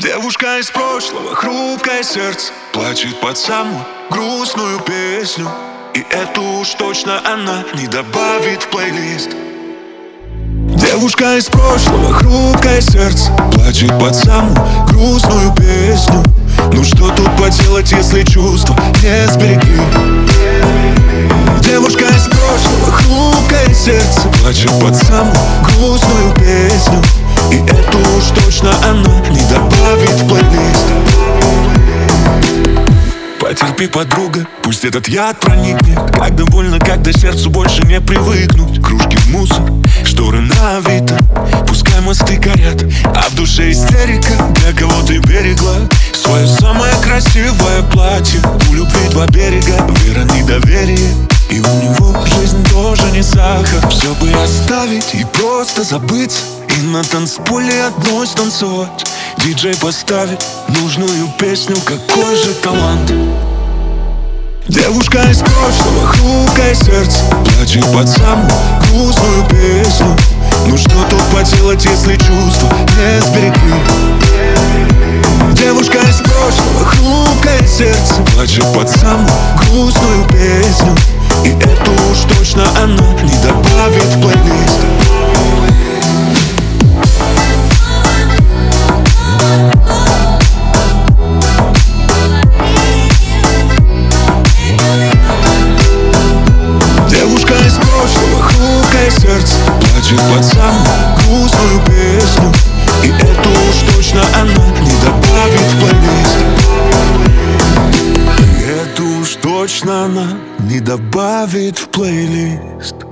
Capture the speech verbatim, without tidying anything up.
Девушка из прошлого, хрупкое сердце, плачет под самую грустную песню. И эту уж точно она не добавит в плейлист. Девушка из прошлого, хрупкое сердце, плачет под самую грустную песню. Ну что тут поделать, если чувства не сберегли? Девушка из прошлого, хрупкое сердце, плачет под самую грустную песню. И эту уж точно она не добавит в плейлист. Потерпи, подруга, пусть этот яд проникнет. Когда больно, когда сердцу больше не привыкнуть. Кружки в мусор, шторы на авито, пускай мосты горят, а в душе истерика. Для кого ты берегла свое самое красивое платье? У любви два берега, вера, недоверие. И у него жизнь тоже не сахар. Все бы оставить и просто забыться, и на танцполе одной станцевать. Диджей поставит нужную песню, какой же талант. Девушка из прошлого, хрупкое сердце, плачет под самую грустную песню. Ну что тут поделать, если чувства не сберегли? Девушка из прошлого, хрупкое сердце, плачет под самую грустную песню. И эту уж точно она не добавит в плейлист. Девушка из прошлого, хрупкое сердце, плачет под самую грустную песню. И эту уж точно она не добавит в плейлист. И эту уж точно она не добавит в плейлист.